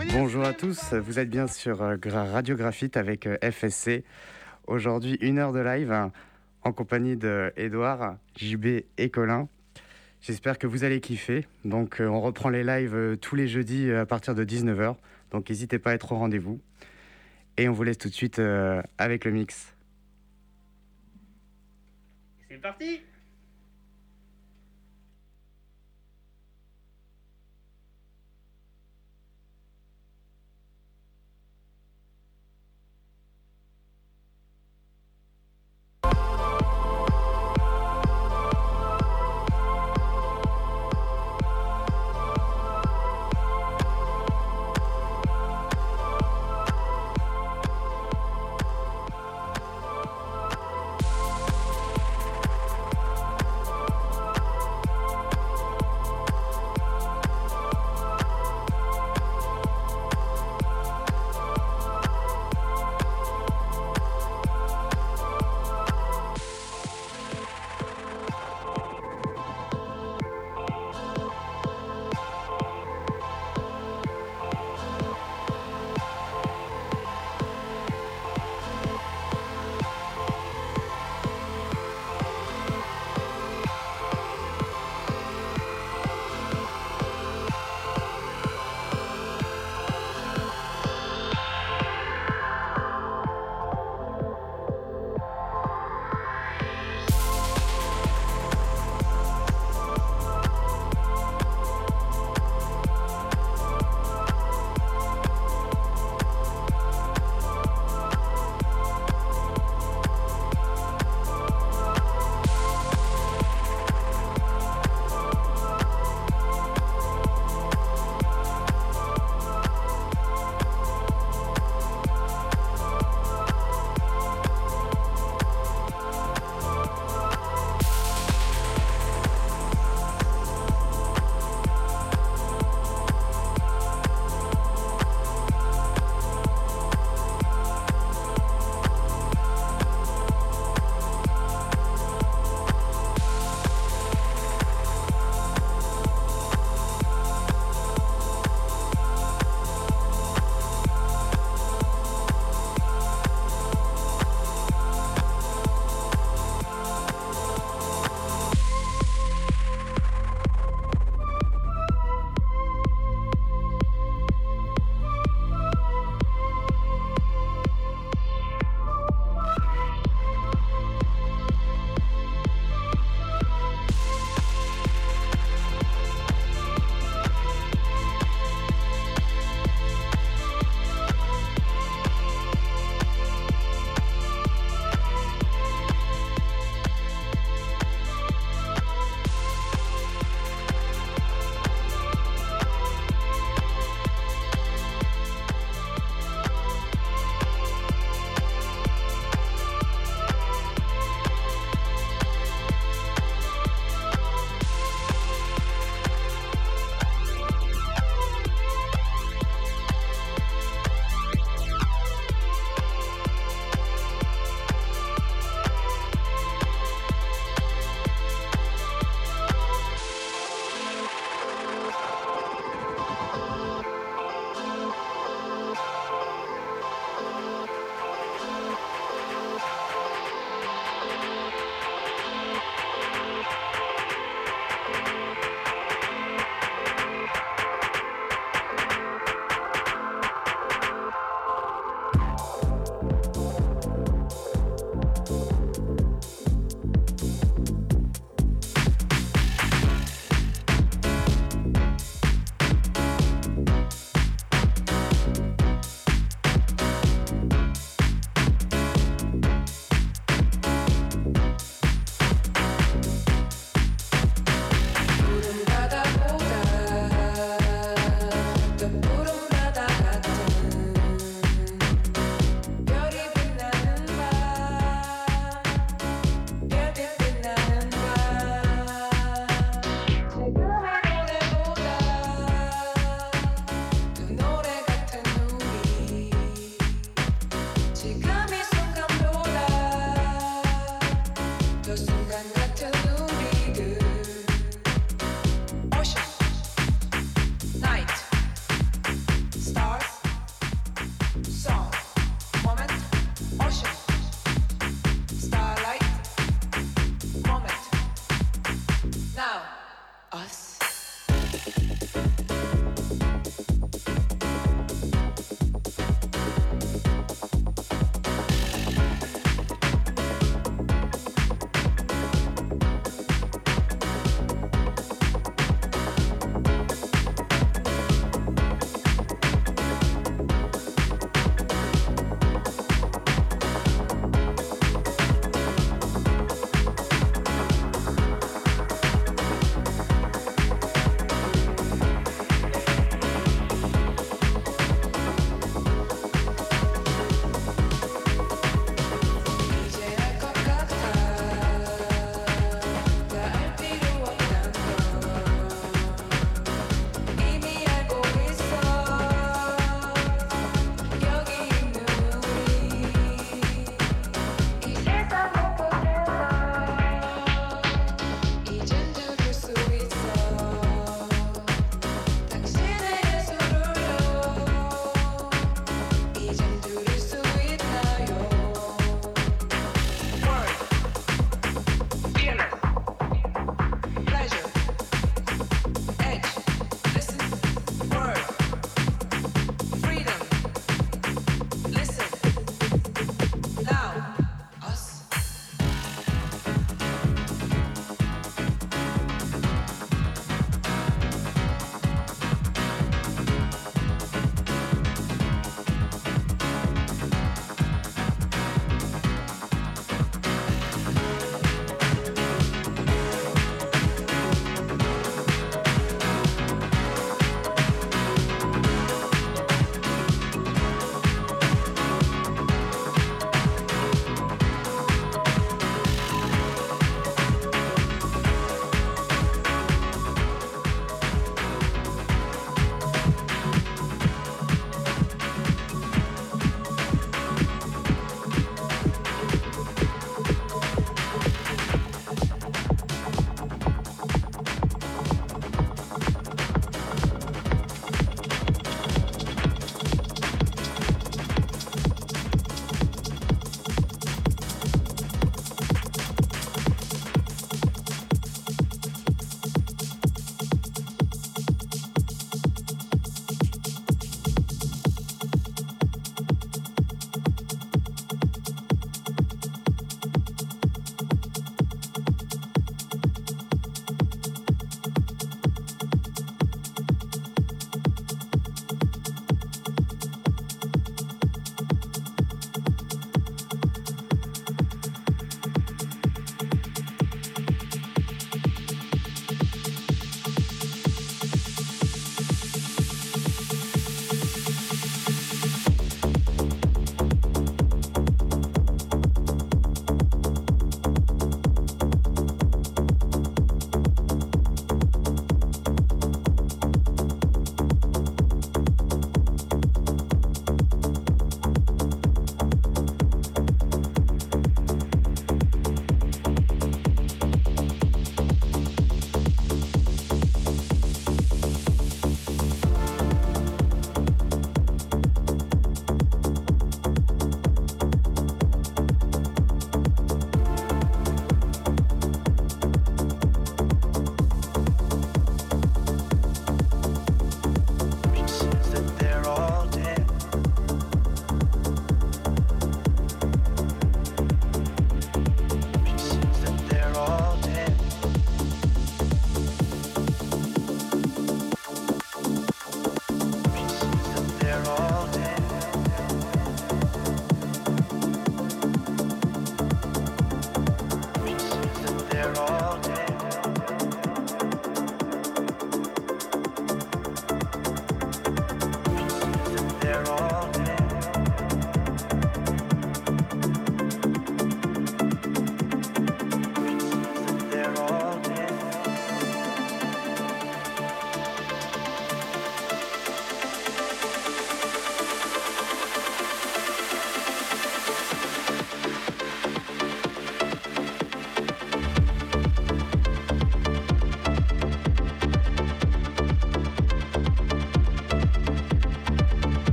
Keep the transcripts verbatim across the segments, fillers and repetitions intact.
Bonjour à tous, vous êtes bien sur euh, Gra- Radio Graphite avec euh, F S C. Aujourd'hui, une heure de live hein, en compagnie de Edouard, J B et Colin. J'espère que vous allez kiffer. Donc, euh, on reprend les lives euh, tous les jeudis euh, à partir de dix-neuf heures. Donc, n'hésitez pas à être au rendez-vous. Et on vous laisse tout de suite euh, avec le mix. C'est parti!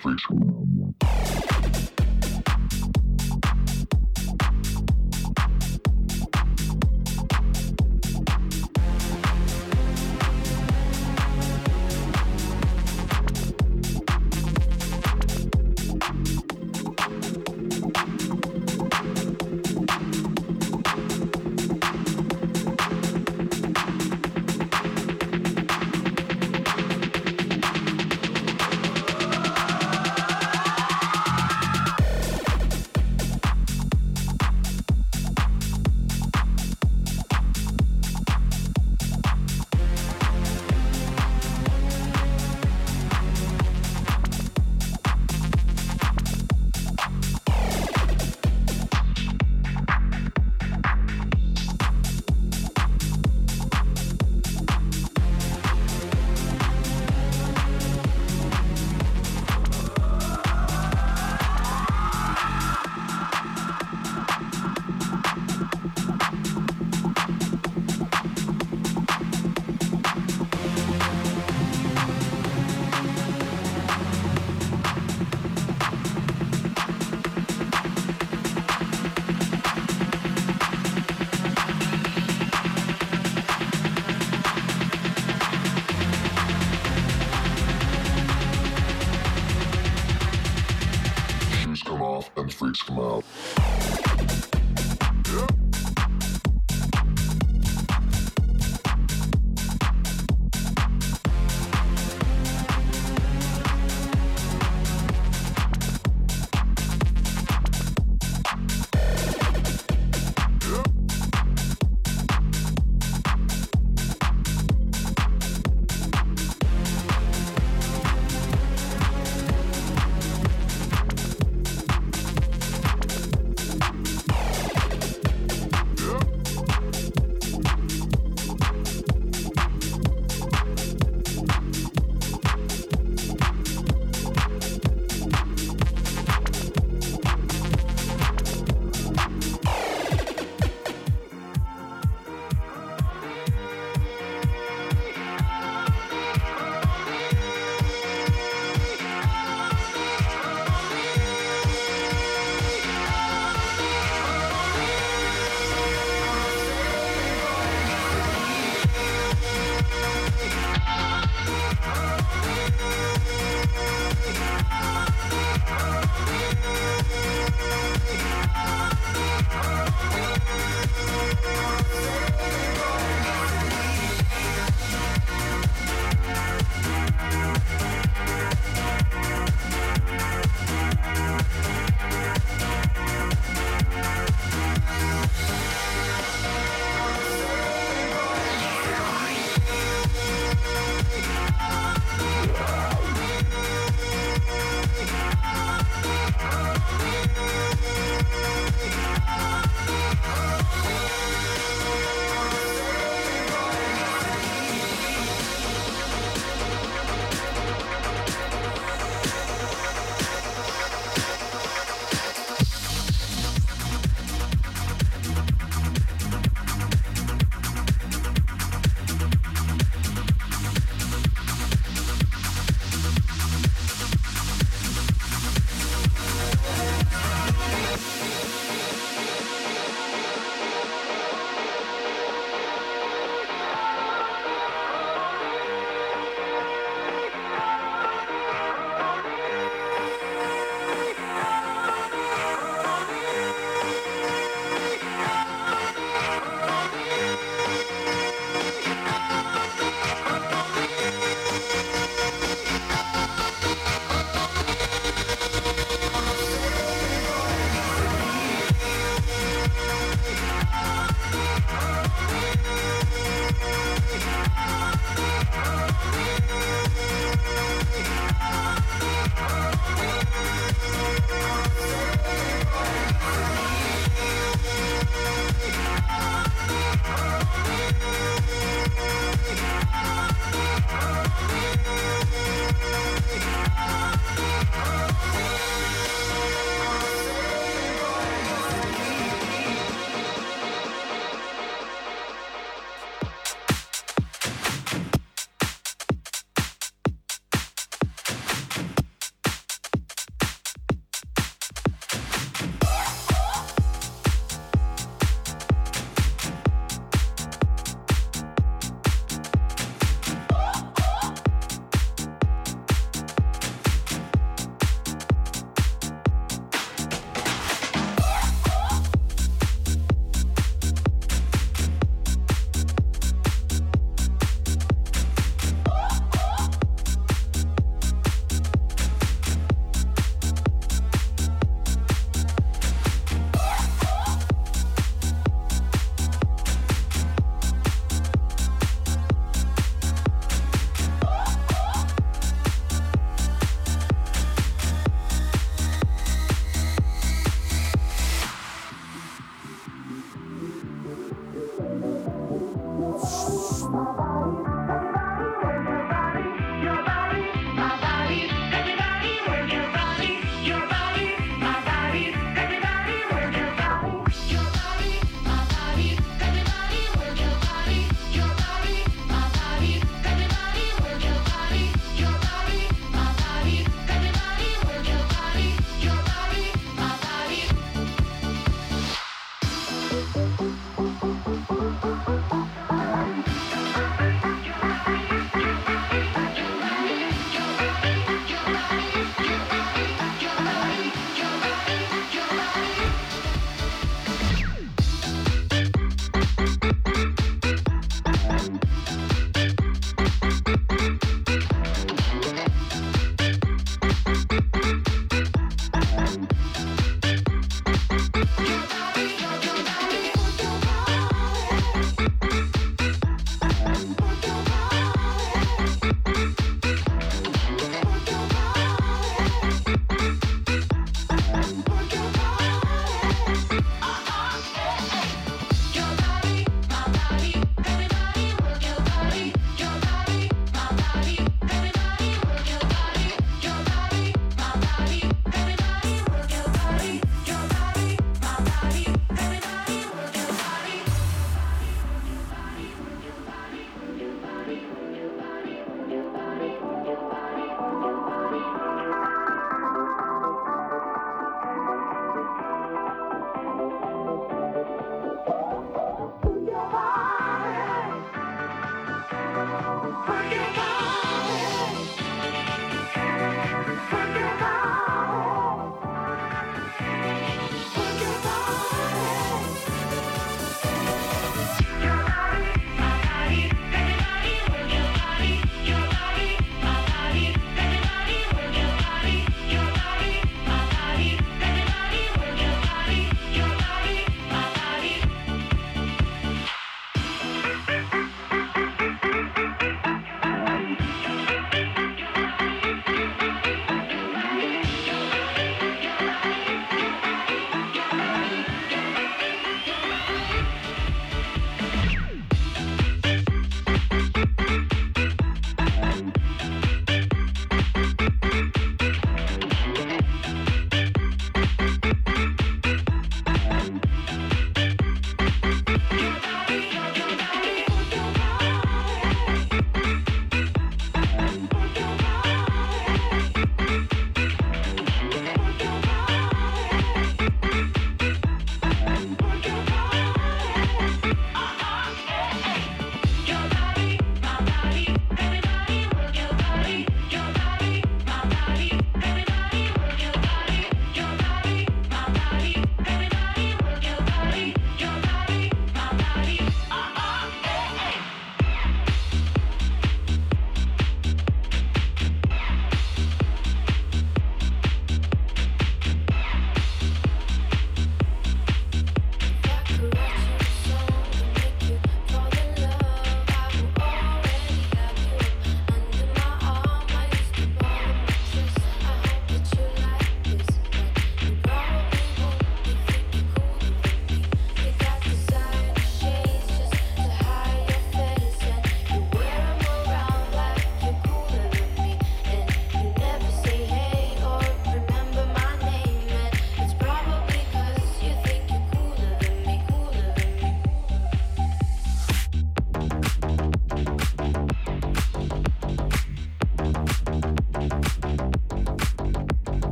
freaks. And freaks come out.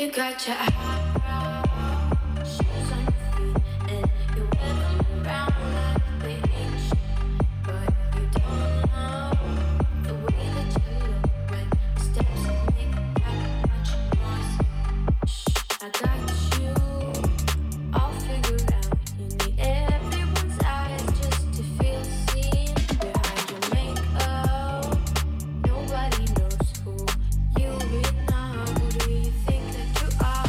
got your eyebrows, shoes on your feet, and you're wearing around like they ain't shit. But you don't know the way that you look when your steps make that much noise. Shh, I got you all figured out. You need everyone's eyes just to feel seen behind your makeup. Nobody knows who you really are. Who do you think that you are?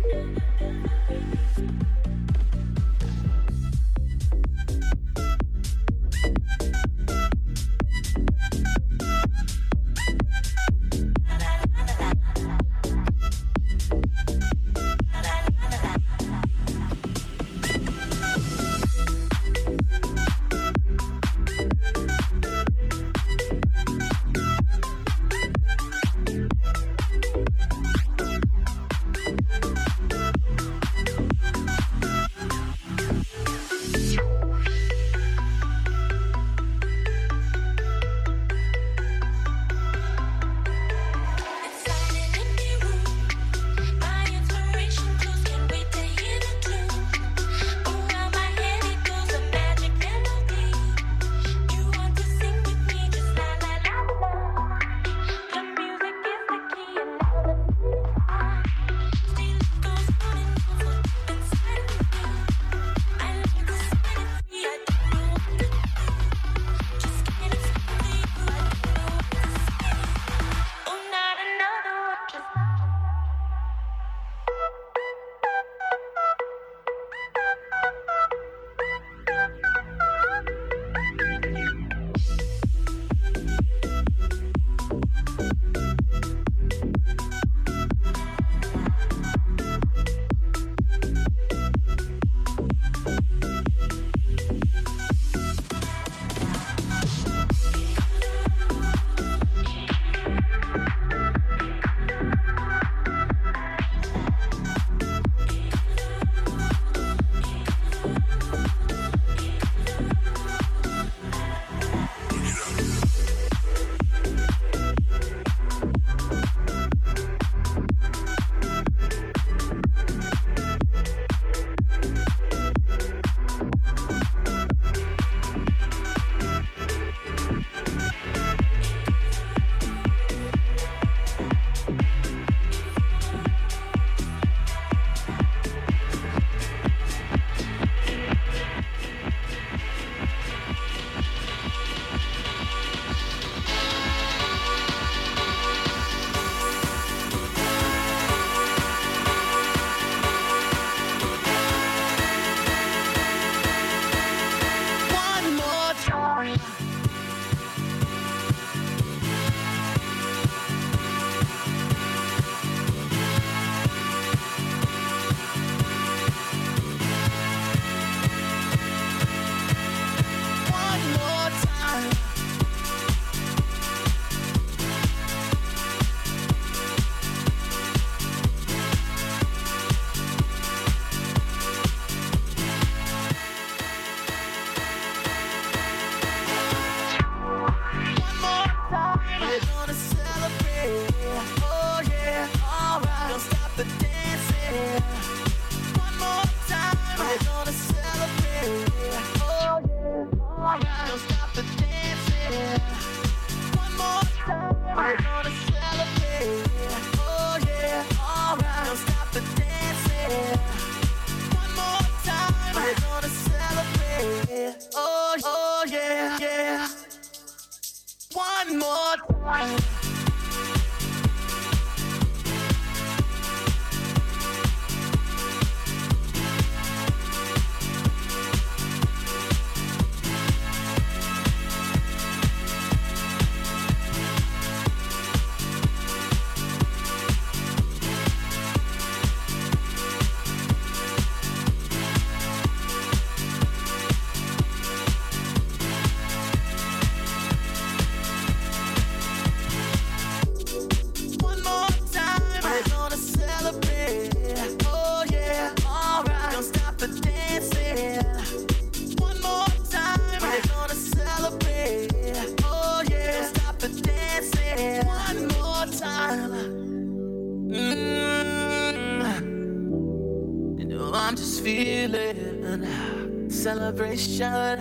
Celebration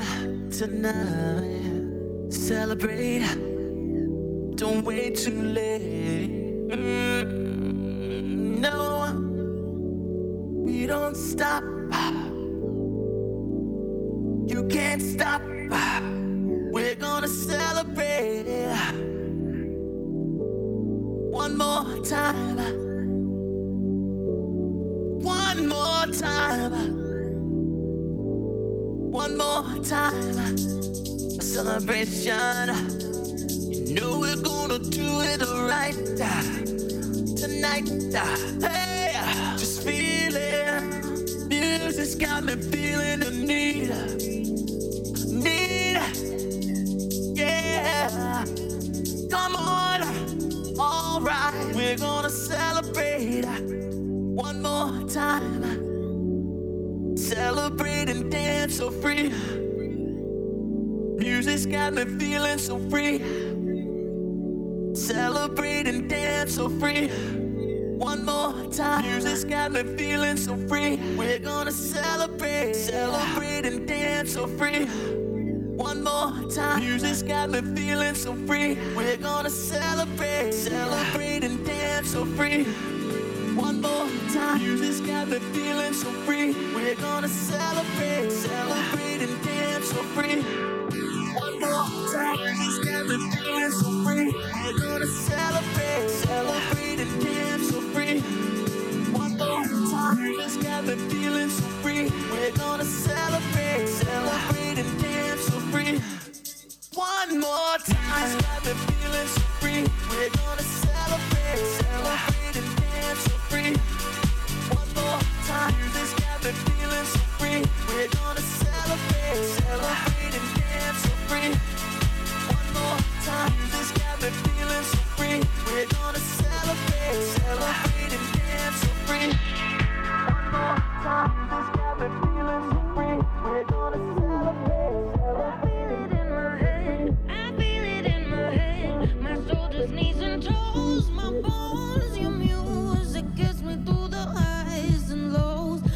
tonight. Celebrate. Don't wait too late. Mm, no, we don't stop. You can't stop. We're gonna celebrate one more time. time, one more time, a celebration. You know we're gonna do it right tonight. Hey, just feel it. Music's got me feeling the need, need. Yeah, come on, alright, we're gonna celebrate one more time. Celebrate and dance so free. Music's got me feeling so free. Celebrate and dance so free. One more time. Music's got me feeling so free. We're gonna celebrate, celebrate and dance so free. One more time. Music's got me feeling so free. We're gonna celebrate, celebrate and dance so free. One more time. Music's got me feeling so free. We're gonna celebrate, celebrate and dance so free. One more time. Music's got me feeling so free. We're gonna celebrate, celebrate and dance so free. One more time. Music's got me feeling so free. We're gonna celebrate, celebrate and dance so free. One more time. Music's got me feeling so free. We're gonna celebrate, celebrate and dance so free. One more time. Music's got me feeling so free. We're gonna celebrate, celebrate and dance so free. One more time. Music's got me feeling so free. We're gonna celebrate, celebrate and dance so free. One more time. Music's got me feeling so free. We're gonna celebrate, celebrate and dance. I feel it in my head, my shoulders, knees and toes, my bones. Your music gets me through the highs and lows.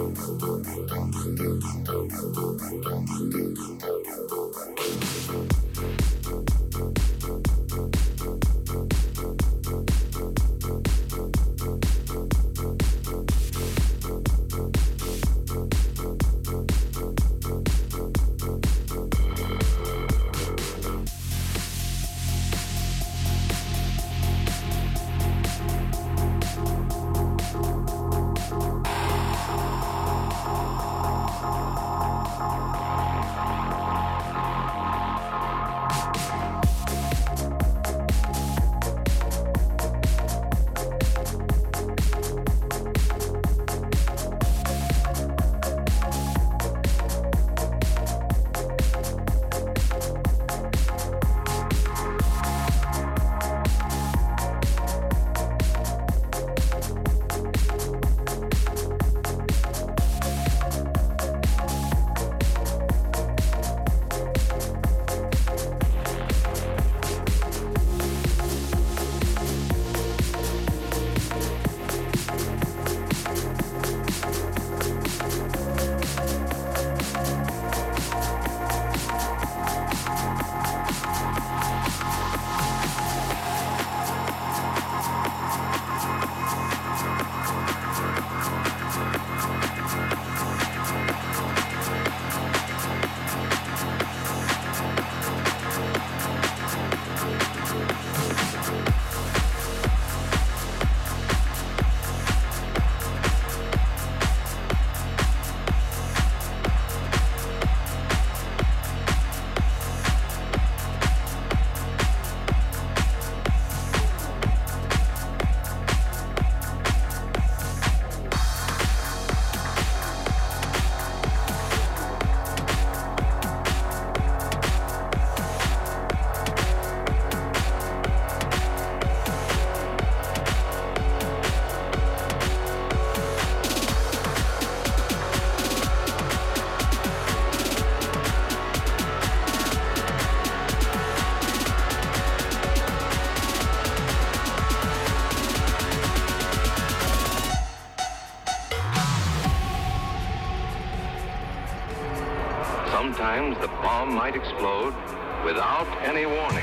Sometimes the bomb might explode without any warning.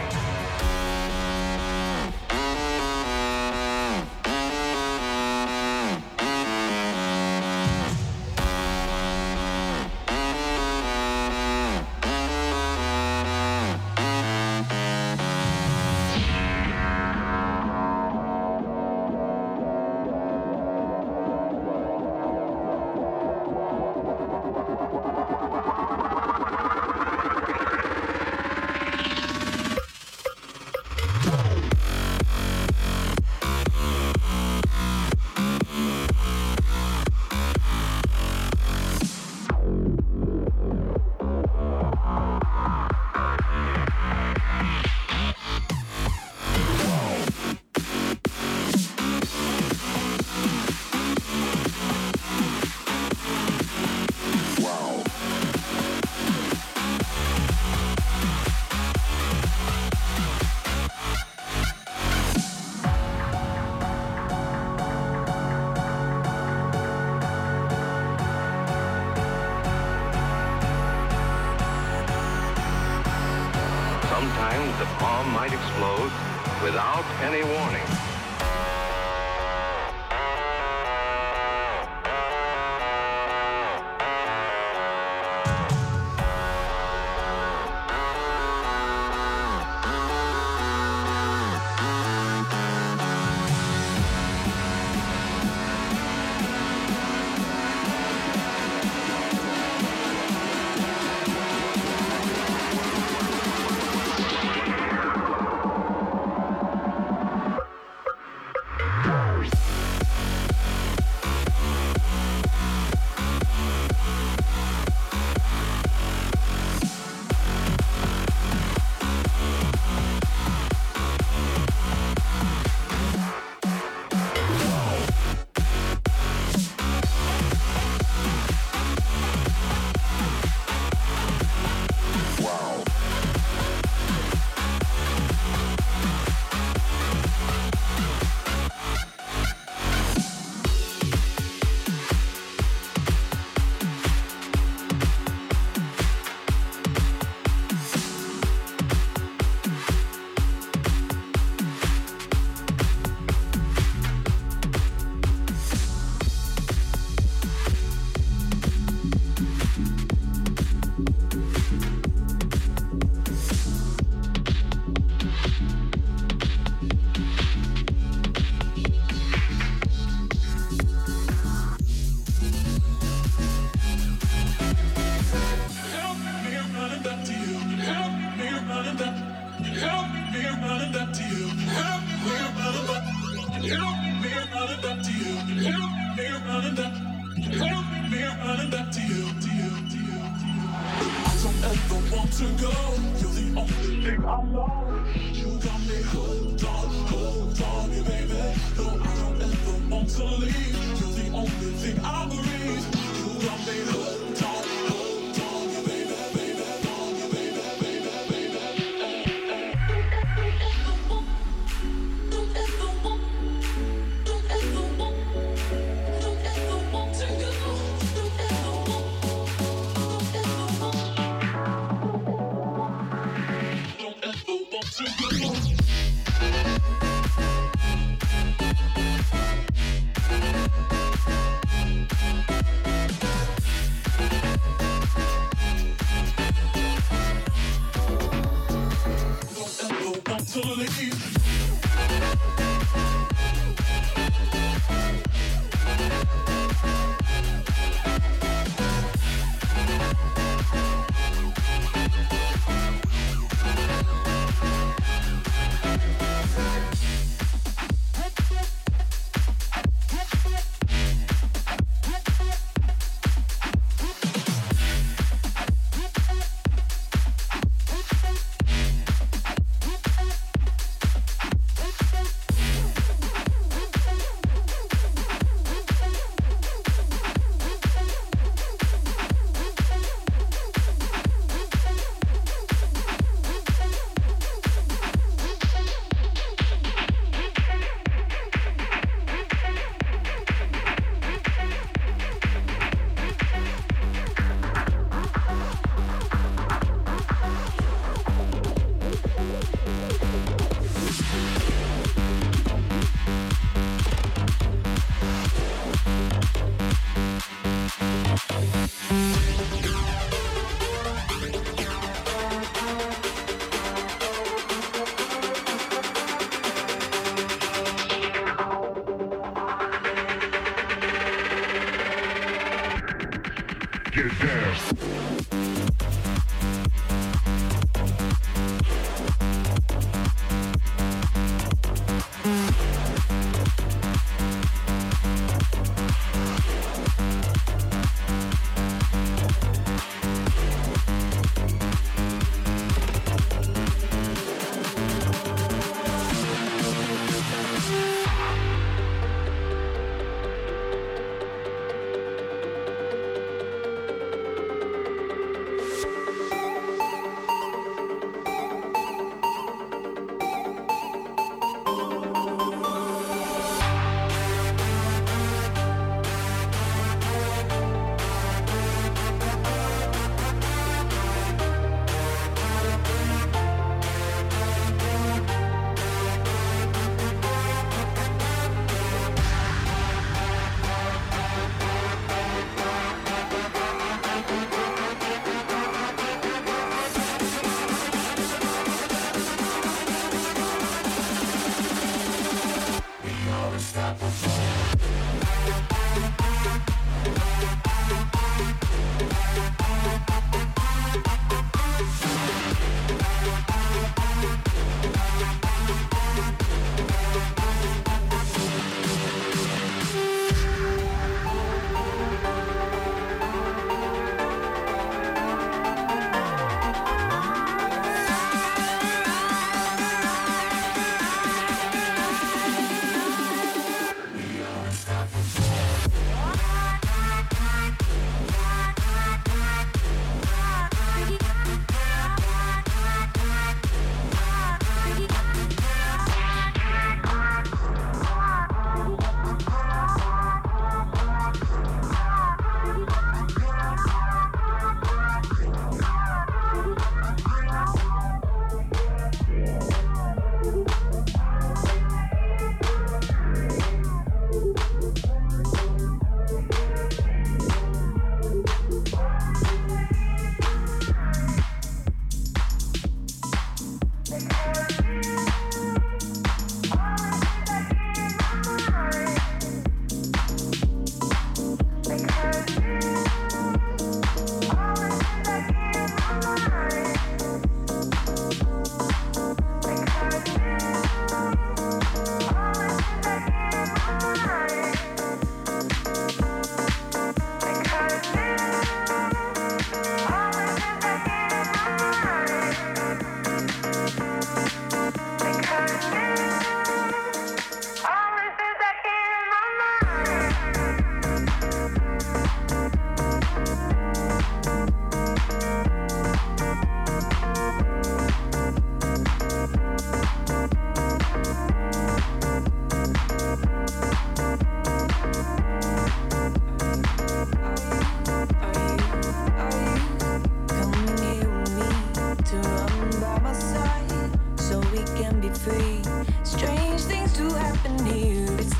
Sometimes the bomb might explode without any warning.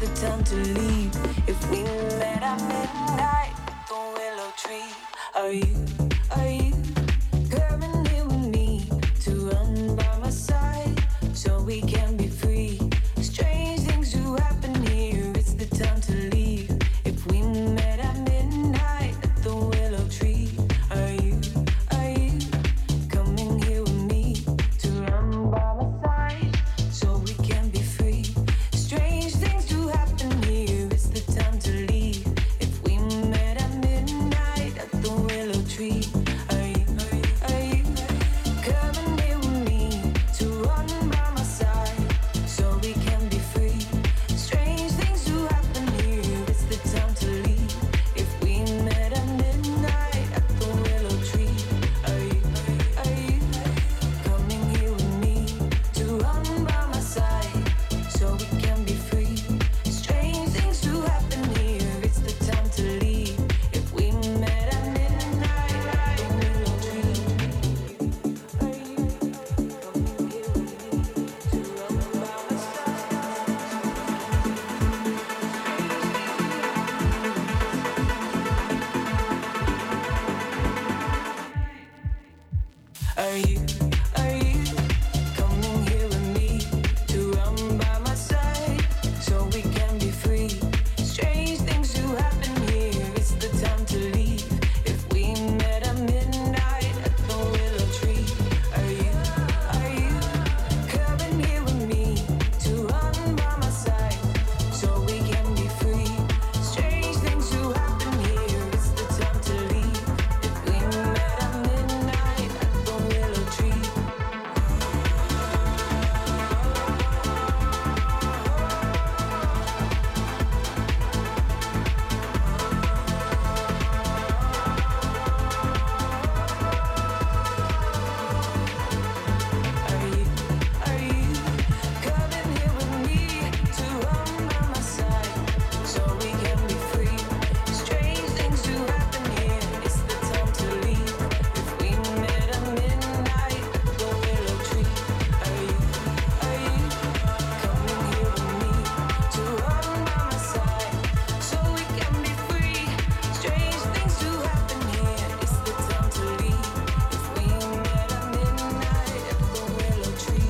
the time to leave. If we met at midnight at the willow tree, are you, are you coming here with me to run by my side so we can be free? Strange things do happen here, it's the time to leave. If we met at midnight at the willow tree, are you, are you coming here with me to run by my side so we can be free? Strange things do happen here, it's the time to leave. If we met at midnight at the willow tree, are you, are you, are you coming here with me to run by my side so we can be free? Strange things do happen here, it's the time to leave. If we met at midnight at the willow tree, are you, are you coming here with me to run by my side so we can be free? Strange things do happen here, it's the time to leave. If we met at midnight at the willow tree, are you coming here with me to run by my side? Are you, are you coming here with me to run by my side so we can be free? Strange things do happen here, it's the time to leave. If we met at midnight at the willow tree, are you, are you coming here with me to run by my side so we can be free? Strange things do happen here, it's the time to leave. If we met at midnight at the willow tree. Are you, are you coming here with me to run by my side so we can be free? Strange things do happen here, it's the time to leave. If we met at midnight at the willow tree, are you, are you coming here with me to run by my side so we can be free? Strange things do happen here, it's the time to leave. If we met at midnight at the willow tree.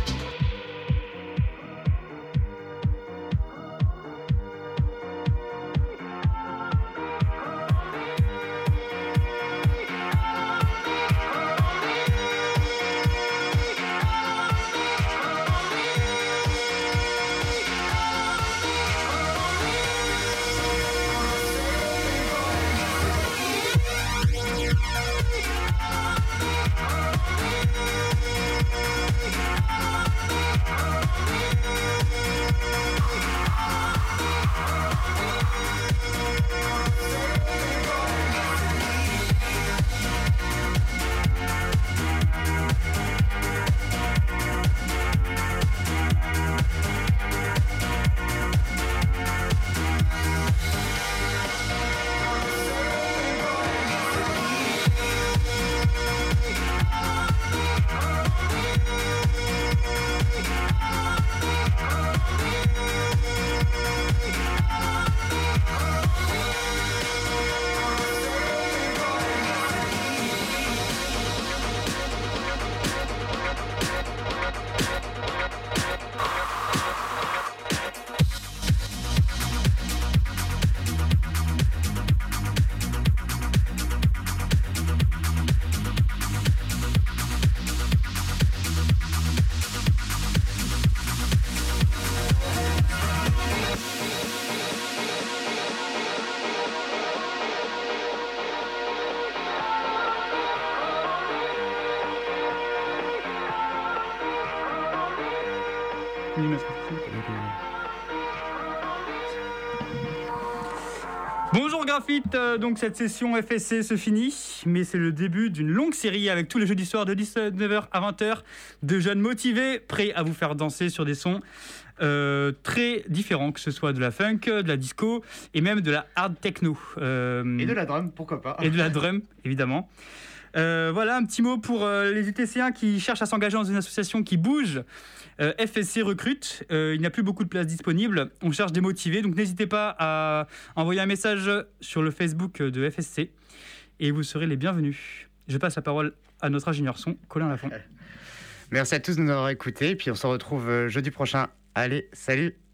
Bonjour Graphite, euh, donc cette session F S C se finit, mais c'est le début d'une longue série avec tous les jeudis soirs de dix-neuf heures à vingt heures, de jeunes motivés, prêts à vous faire danser sur des sons euh, très différents, que ce soit de la funk, de la disco et même de la hard techno. Euh, Et de la drum, pourquoi pas. Et de la drum, évidemment. Euh, voilà, un petit mot pour euh, les U T C un qui cherchent à s'engager dans une association qui bouge. Euh, F S C recrute, euh, il n'y a plus beaucoup de places disponibles. On cherche des motivés, donc n'hésitez pas à envoyer un message sur le Facebook de F S C et vous serez les bienvenus. Je passe la parole à notre ingénieur son, Colin Lafont. Merci à tous de nous avoir écoutés, puis on se retrouve euh, jeudi prochain. Allez, salut!